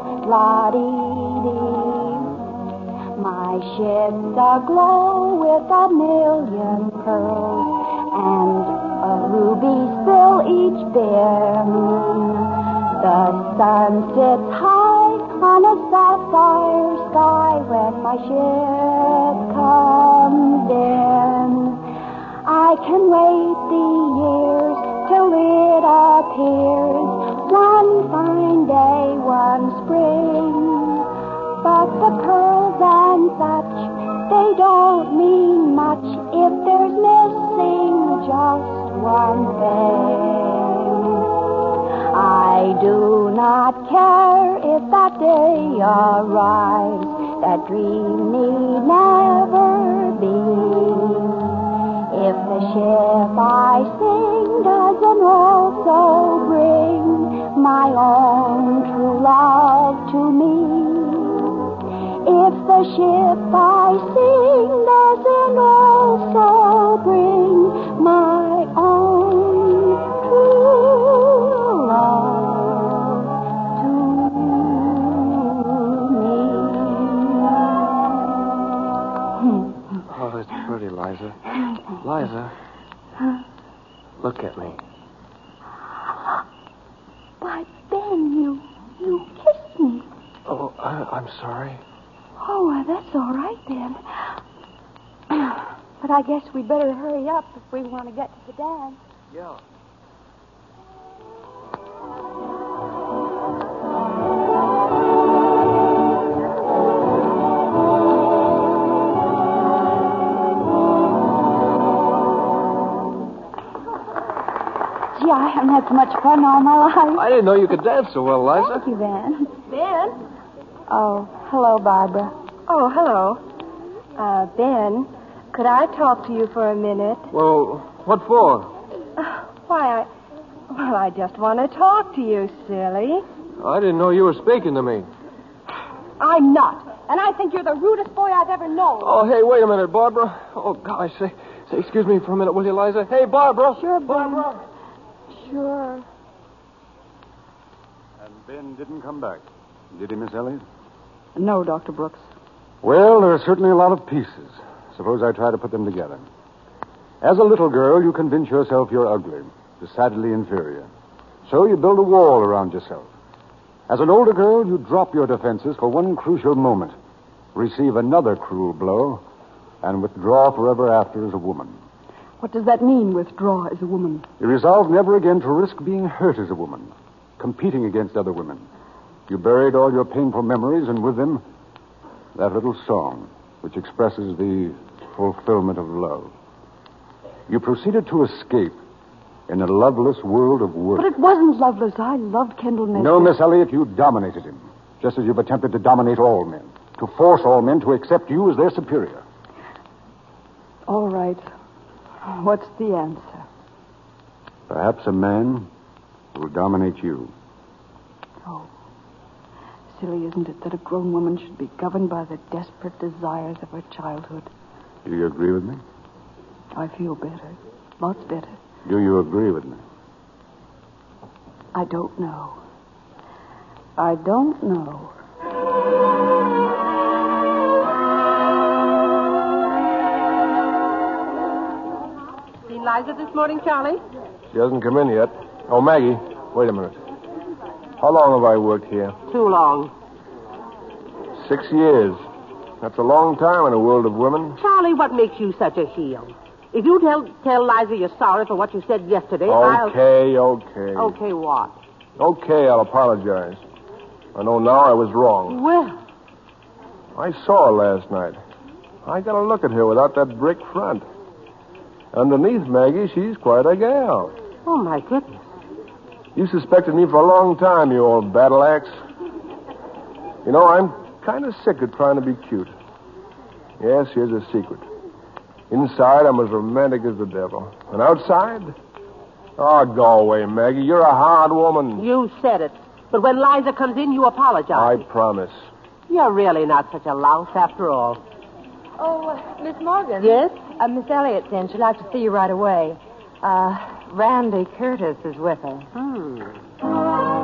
La-dee-dee. My ship's aglow with a million pearls and a ruby spill each bear. The sun sits high on a sapphire sky when my ship comes in. I can wait the years till it appears, one fine day, one spring. But the pearls and such, they don't mean much if there's missing just one thing. I do not care if that day arrives, that dream need never be. If the ship I sing doesn't also bring my own true love to me. If the ship I sing doesn't also bring my own true love to me. Oh, it's pretty, Liza. Liza, look at me. Why, Ben, you, you kissed me. Oh, I, I'm sorry. Oh, well, that's all right, then. But I guess we better hurry up if we want to get to the dance. Yeah. Gee, I haven't had so much fun all my life. I didn't know you could dance so well, Liza. Thank you, Ben. Ben? Oh, hello, Barbara. Oh, hello. Uh, Ben, could I talk to you for a minute? Well, what for? Uh, why, I... Well, I just want to talk to you, silly. I didn't know you were speaking to me. I'm not. And I think you're the rudest boy I've ever known. Oh, hey, wait a minute, Barbara. Oh, gosh, say, say excuse me for a minute, will you, Liza? Hey, Barbara. Sure, Ben. Barbara. Sure. And Ben didn't come back, did he, Miss Elliott? No, Doctor Brooks. Well, there are certainly a lot of pieces. Suppose I try to put them together. As a little girl, you convince yourself you're ugly, decidedly inferior. So you build a wall around yourself. As an older girl, you drop your defenses for one crucial moment, receive another cruel blow, and withdraw forever after as a woman. What does that mean, withdraw as a woman? You resolve never again to risk being hurt as a woman, competing against other women. You buried all your painful memories, and with them, that little song, which expresses the fulfillment of love. You proceeded to escape in a loveless world of work. But it wasn't loveless. I loved Kendall Nesbitt. No, Miss Elliott, you dominated him, just as you've attempted to dominate all men, to force all men to accept you as their superior. All right. What's the answer? Perhaps a man will dominate you. Oh. Silly, isn't it, that a grown woman should be governed by the desperate desires of her childhood? Do you agree with me? I feel better. Lots better. Do you agree with me? I don't know. I don't know. Seen Liza this morning, Charlie? She hasn't come in yet. Oh, Maggie, wait a minute. How long have I worked here? Too long. Six years. That's a long time in a world of women. Charlie, what makes you such a heel? If you tell tell Liza you're sorry for what you said yesterday, I'll... Okay, okay. Okay, what? Okay, I'll apologize. I know now I was wrong. Well... I saw her last night. I got a look at her without that brick front. Underneath, Maggie, she's quite a gal. Oh, my goodness. You suspected me for a long time, you old battle axe. You know, I'm kind of sick of trying to be cute. Yes, here's a secret. Inside, I'm as romantic as the devil. And outside? Oh, go away, Maggie. You're a hard woman. You said it. But when Liza comes in, you apologize. I promise. You're really not such a louse after all. Oh, uh, Miss Morgan. Yes? Uh, Miss Elliott then. She'd like to see you right away. Uh, Randy Curtis is with her. Hmm.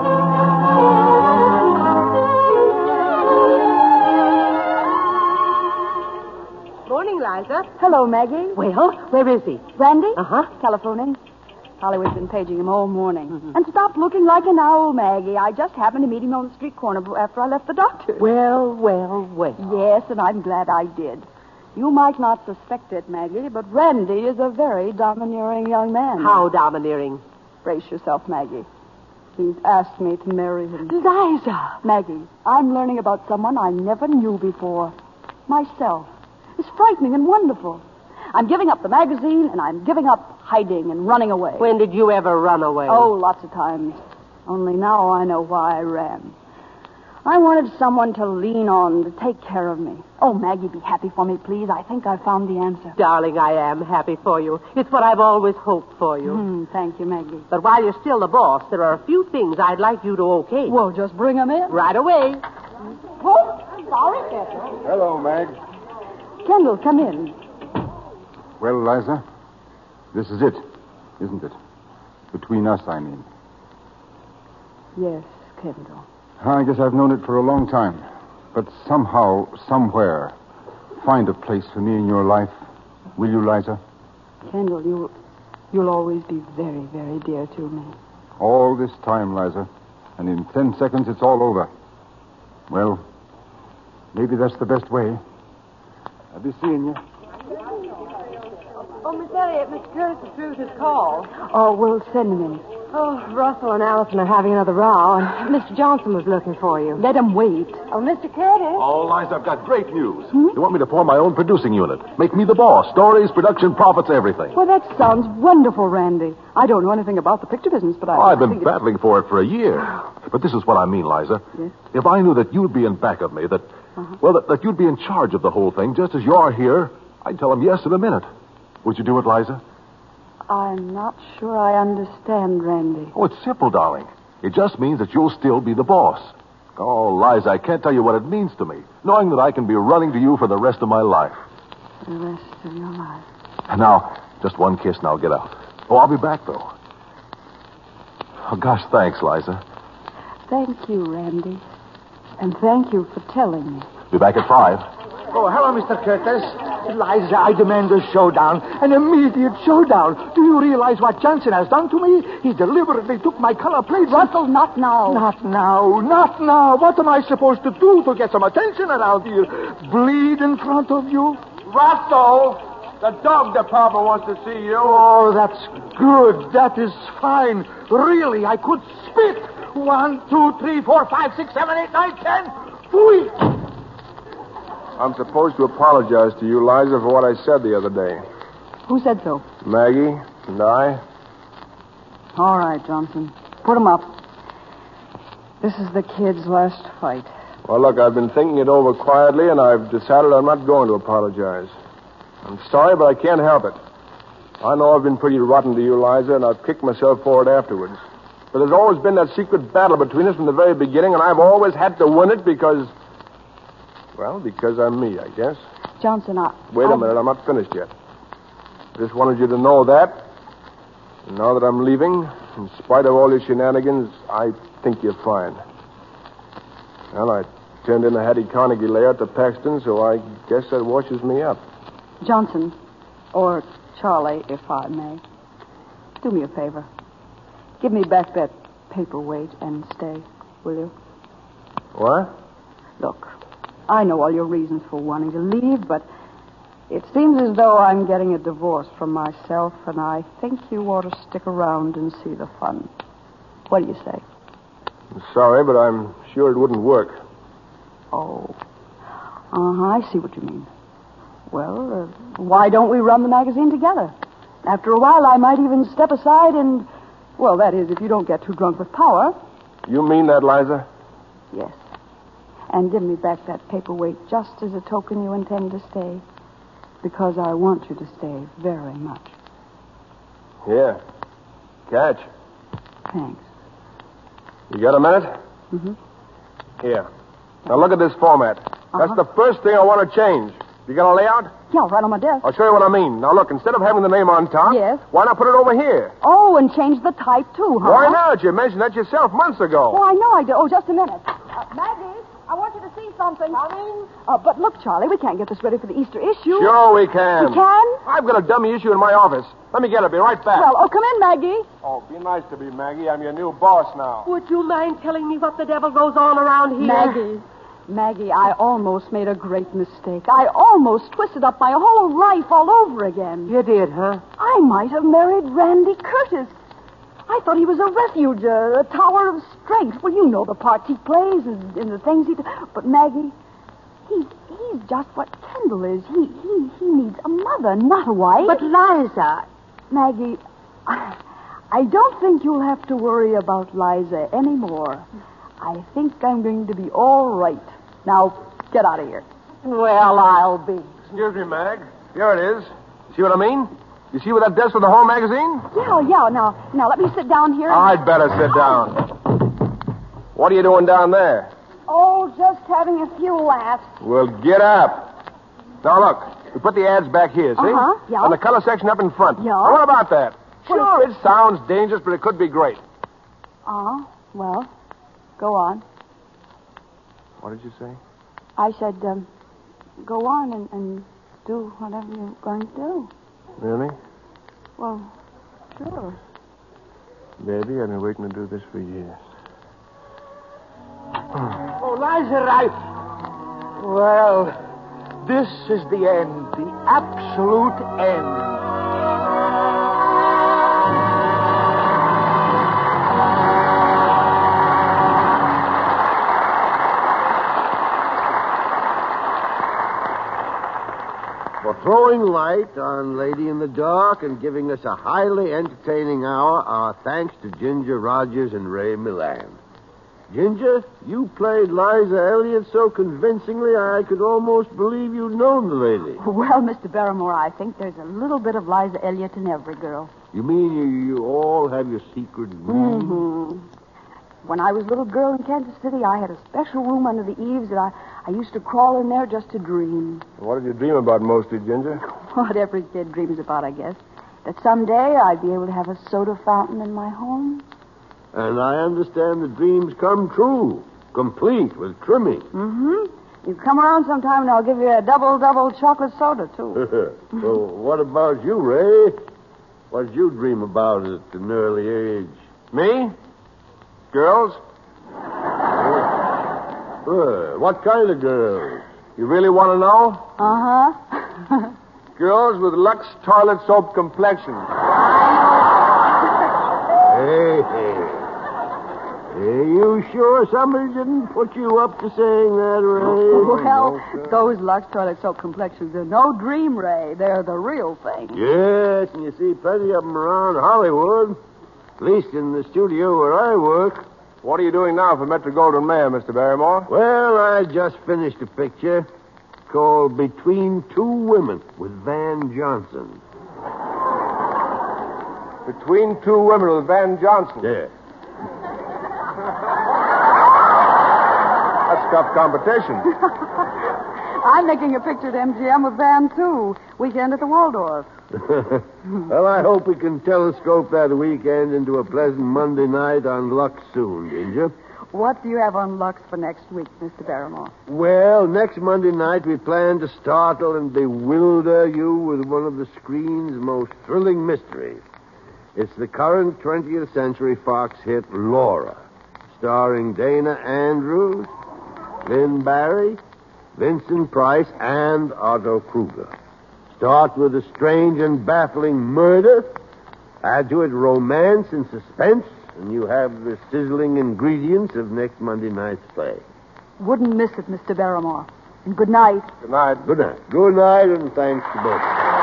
Morning, Liza. Liza. Hello, Maggie. Well, where is he? Randy? Uh-huh. Telephoning. Hollywood's been paging him all morning. Mm-hmm. And stop looking like an owl, Maggie. I just happened to meet him on the street corner after I left the doctor. Well, well, well. Yes, and I'm glad I did. You might not suspect it, Maggie, but Randy is a very domineering young man. How domineering? Brace yourself, Maggie. He's asked me to marry him. Liza! Maggie, I'm learning about someone I never knew before. Myself. It's frightening and wonderful. I'm giving up the magazine, and I'm giving up hiding and running away. When did you ever run away? Oh, lots of times. Only now I know why I ran. I wanted someone to lean on, to take care of me. Oh, Maggie, be happy for me, please. I think I've found the answer. Darling, I am happy for you. It's what I've always hoped for you. Mm, thank you, Maggie. But while you're still the boss, there are a few things I'd like you to okay. Well, just bring them in. Right away. Oh, sorry, Kendall. Hello, Mag. Kendall, come in. Well, Liza, this is it, isn't it? Between us, I mean. Yes, Kendall. I guess I've known it for a long time. But somehow, somewhere, find a place for me in your life. Will you, Liza? Kendall, you, you'll always be very, very dear to me. All this time, Liza. And in ten seconds, it's all over. Well, maybe that's the best way. I'll be seeing you. Oh, Miss Elliott, Mister Curtis is through with his call. Oh, we'll send him in. Oh, Russell and Allison are having another row, and Mister Johnson was looking for you. Let him wait. Oh, Mister Curtis? Oh, Liza, I've got great news. Hmm? They want me to form my own producing unit. Make me the boss. Stories, production, profits, everything. Well, that sounds wonderful, Randy. I don't know anything about the picture business, but I... Oh, I've I been think battling it's... for it for a year. But this is what I mean, Liza. Yes? If I knew that you'd be in back of me, that, uh-huh. well, that, that you'd be in charge of the whole thing, just as you are here, I'd tell them yes in a minute. Would you do it, Liza? I'm not sure I understand, Randy. Oh, it's simple, darling. It just means that you'll still be the boss. Oh, Liza, I can't tell you what it means to me, knowing that I can be running to you for the rest of my life. The rest of your life. And now, just one kiss and I'll get out. Oh, I'll be back, though. Oh, gosh, thanks, Liza. Thank you, Randy. And thank you for telling me. Be back at five. Oh, hello, Mister Curtis. Liza, I demand a showdown, an immediate showdown. Do you realize what Johnson has done to me? He deliberately took my color plates. Russell, not now. Not now, not now. What am I supposed to do to get some attention around here? Bleed in front of you? Russell, the dog department wants to see you. Oh, that's good. That is fine. Really, I could spit. One, two, three, four, five, six, seven, eight, nine, ten. Fui. I'm supposed to apologize to you, Liza, for what I said the other day. Who said so? Maggie and I. All right, Johnson. Put him up. This is the kid's last fight. Well, look, I've been thinking it over quietly, and I've decided I'm not going to apologize. I'm sorry, but I can't help it. I know I've been pretty rotten to you, Liza, and I've kicked myself for it afterwards. But there's always been that secret battle between us from the very beginning, and I've always had to win it because... Well, because I'm me, I guess. Johnson, I... Wait a I... minute, I'm not finished yet. I just wanted you to know that. And now that I'm leaving, in spite of all your shenanigans, I think you're fine. Well, I turned in a Hattie Carnegie layout to Paxton, so I guess that washes me up. Johnson, or Charlie, if I may, do me a favor. Give me back that paperweight and stay, will you? What? Look, I know all your reasons for wanting to leave, but it seems as though I'm getting a divorce from myself, and I think you ought to stick around and see the fun. What do you say? I'm sorry, but I'm sure it wouldn't work. Oh. Uh-huh, I see what you mean. Well, uh, why don't we run the magazine together? After a while, I might even step aside and... Well, that is, if you don't get too drunk with power. You mean that, Liza? Yes. And give me back that paperweight just as a token you intend to stay. Because I want you to stay very much. Here. Catch. Thanks. You got a minute? Mm-hmm. Here. Now look at this format. Uh-huh. That's the first thing I want to change. You got a layout? Yeah, right on my desk. I'll show you what I mean. Now look, instead of having the name on top, yes, why not put it over here? Oh, and change the type too, huh? Why not? You mentioned that yourself months ago. Oh, I know I did. Oh, just a minute. Uh, Maggie? I want you to see something. Coming? Uh, but look, Charlie, we can't get this ready for the Easter issue. Sure we can. We can? I've got a dummy issue in my office. Let me get it. Be right back. Well, oh, come in, Maggie. Oh, be nice to me, Maggie. I'm your new boss now. Would you mind telling me what the devil goes on around here? Maggie. Maggie, I almost made a great mistake. I almost twisted up my whole life all over again. You did, huh? I might have married Randy Curtis. I thought he was a refuge, a, a tower of strength. Well, you know the parts he plays and, and the things he does. But Maggie, he, he's just what Kendall is. He, he, he needs a mother, not a wife. But Liza... Maggie, I, I don't think you'll have to worry about Liza anymore. I think I'm going to be all right. Now, get out of here. Well, I'll be. Excuse me, Mag. Here it is. See what I mean? You see where that desk with the whole magazine? Yeah, yeah. Now, now let me sit down here. I'd better sit down. What are you doing down there? Oh, just having a few laughs. Well, get up. Now, look. We put the ads back here, see? Uh-huh, yeah. And the color section up in front. Yeah. Now, what about that? Well, Sure, it sounds dangerous, but it could be great. Uh-huh. Well, go on. What did you say? I said, um, go on and, and do whatever you're going to do. Really? Well, sure. Baby, I've been waiting to do this for years. Oh, Liza, I... Well, this is the end. The absolute end. For throwing light on Lady in the Dark and giving us a highly entertaining hour, our thanks to Ginger Rogers and Ray Milland. Ginger, you played Liza Elliott so convincingly I could almost believe you'd known the lady. Well, Mister Barrymore, I think there's a little bit of Liza Elliott in every girl. You mean you, you all have your secret room? Mm-hmm. When I was a little girl in Kansas City, I had a special room under the eaves that I, I used to crawl in there just to dream. What did you dream about mostly, Ginger? What every kid dreams about, I guess. That someday I'd be able to have a soda fountain in my home. And I understand the dreams come true, complete with trimming. Mm-hmm. You come around sometime and I'll give you a double-double chocolate soda, too. So what about you, Ray? What did you dream about at an early age? Me? Girls? Uh, what kind of girls? You really want to know? Uh-huh. Girls with Lux toilet soap complexion. Hey, hey. Are you sure somebody didn't put you up to saying that, Ray? Well, those Lux toilet soap complexions are no dream, Ray. They're the real thing. Yes, and you see plenty of them around Hollywood. At least in the studio where I work. What are you doing now for Metro-Goldwyn-Mayer, Mister Barrymore? Well, I just finished a picture called Between Two Women with Van Johnson. Between Two Women with Van Johnson? Yeah. That's tough competition. I'm making a picture at M G M with Van, too. Weekend at the Waldorf. Well, I hope we can telescope that weekend into a pleasant Monday night on Lux soon, Ginger. What do you have on Lux for next week, Mister Barrymore? Well, next Monday night we plan to startle and bewilder you with one of the screen's most thrilling mysteries. It's the current twentieth Century Fox hit Laura, starring Dana Andrews, Lynn Barry, Vincent Price, and Otto Kruger. Start with a strange and baffling murder. Add to it romance and suspense, and you have the sizzling ingredients of next Monday night's play. Wouldn't miss it, Mister Barrymore. And good night. Good night. Good night. Good night, and thanks to both.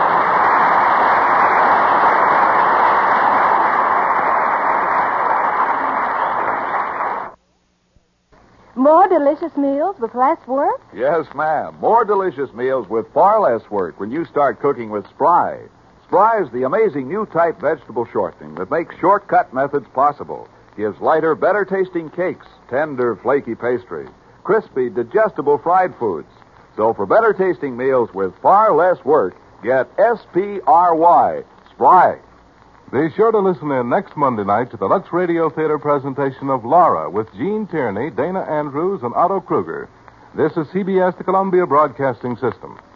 More delicious meals with less work? Yes, ma'am. More delicious meals with far less work when you start cooking with Spry. Spry is the amazing new type vegetable shortening that makes shortcut methods possible. Gives lighter, better-tasting cakes, tender, flaky pastry, crispy, digestible fried foods. So for better-tasting meals with far less work, get S P R Y, Spry. Be sure to listen in next Monday night to the Lux Radio Theater presentation of Laura with Gene Tierney, Dana Andrews, and Otto Kruger. This is C B S, the Columbia Broadcasting System.